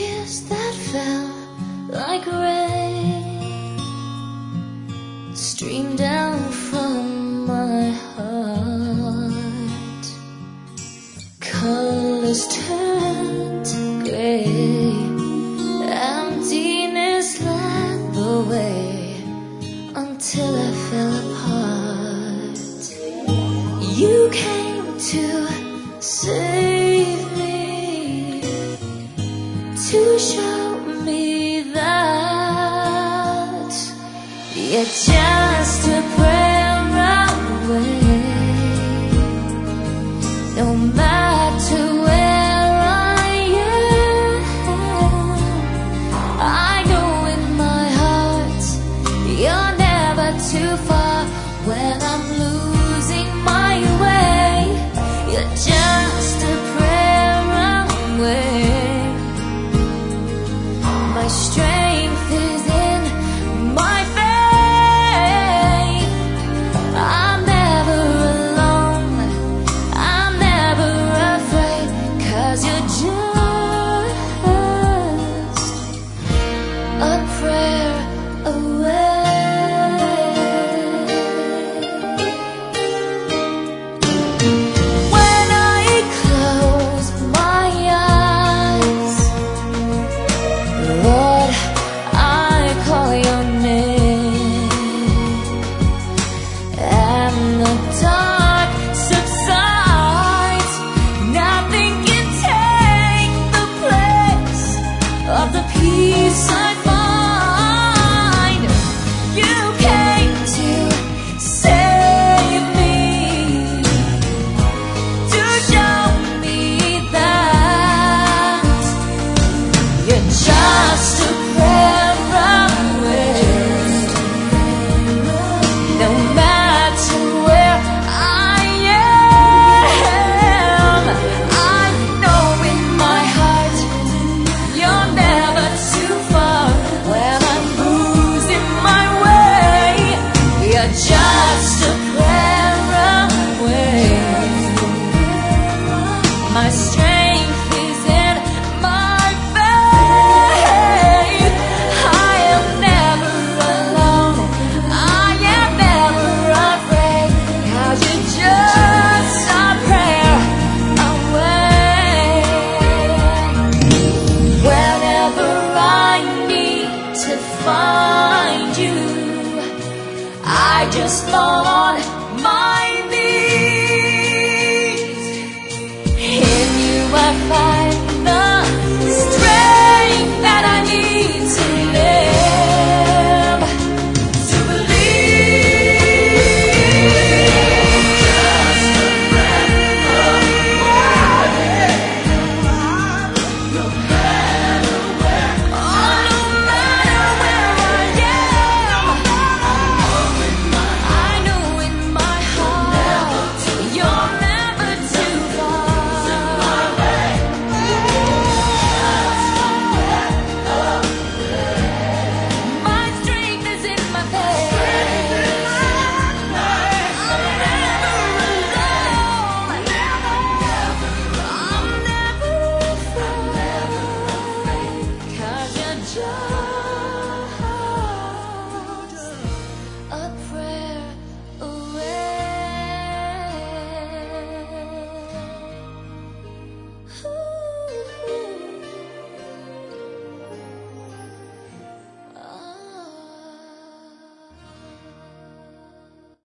tears that fell like rain streamed down from my heart. Colors turned gray, emptiness led the way until I fell apart. You came to save me, to show me that you're just a prayer away. No matter where I am, I know in my heart you're never too far. When I'm losing my way, you're just a prayer away. My strength is in my faith. I'm never alone, I'm never afraid, 'cause you're just a prayer away. When I close my eyes, Lord, I call your name, and the dark subsides. Nothing can take the place of the peace I find. You came to save me, to show me that you're just a prayer away. No matter where I am, I know in my heart you're never too far. When I'm losing my way, you're just a prayer away. My strength is in my faith. I am never alone, I am never afraid, 'cause you're just a prayer away. Whenever I need to find you, I just fall on my knees. In you I find the strength that I need to live, to believe. No matter where I am, I know in my heart you're never too far. My strength is in my faith. I'm never alone, I'm never afraid, 'cause you're just